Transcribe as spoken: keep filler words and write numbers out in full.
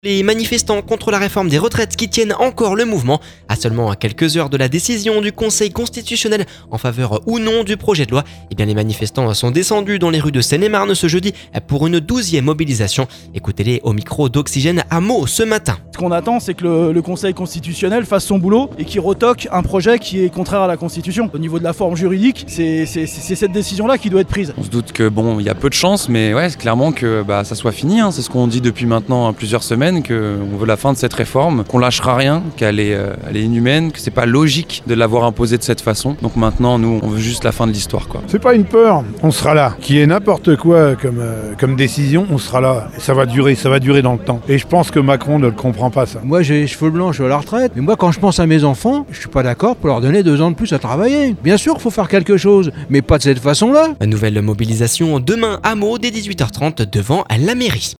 Les manifestants contre la réforme des retraites qui tiennent encore le mouvement, à seulement quelques heures de la décision du Conseil constitutionnel en faveur ou non du projet de loi, eh bien les manifestants sont descendus dans les rues de Seine-et-Marne ce jeudi pour une douzième mobilisation. Écoutez-les au micro d'Oxygène à Meaux ce matin. Ce qu'on attend, c'est que le, le Conseil constitutionnel fasse son boulot et qu'il retoque un projet qui est contraire à la Constitution. Au niveau de la forme juridique, c'est, c'est, c'est cette décision-là qui doit être prise. On se doute que bon, il y a peu de chance, mais ouais, c'est clairement que bah, ça soit fini. Hein. C'est ce qu'on dit depuis maintenant hein, plusieurs semaines. Qu'on veut la fin de cette réforme, qu'on lâchera rien, qu'elle est, euh, elle est inhumaine, que c'est pas logique de l'avoir imposée de cette façon. Donc maintenant, nous, on veut juste la fin de l'histoire, quoi. C'est pas une peur, on sera là. Qu'il y ait n'importe quoi comme, euh, comme décision, on sera là. Et ça va durer, ça va durer dans le temps. Et je pense que Macron ne le comprend pas, ça. Moi, j'ai les cheveux blancs, je suis à la retraite. Mais moi, quand je pense à mes enfants, je suis pas d'accord pour leur donner deux ans de plus à travailler. Bien sûr, il faut faire quelque chose, mais pas de cette façon-là. Nouvelle mobilisation demain à Meaux dès dix-huit heures trente devant la mairie.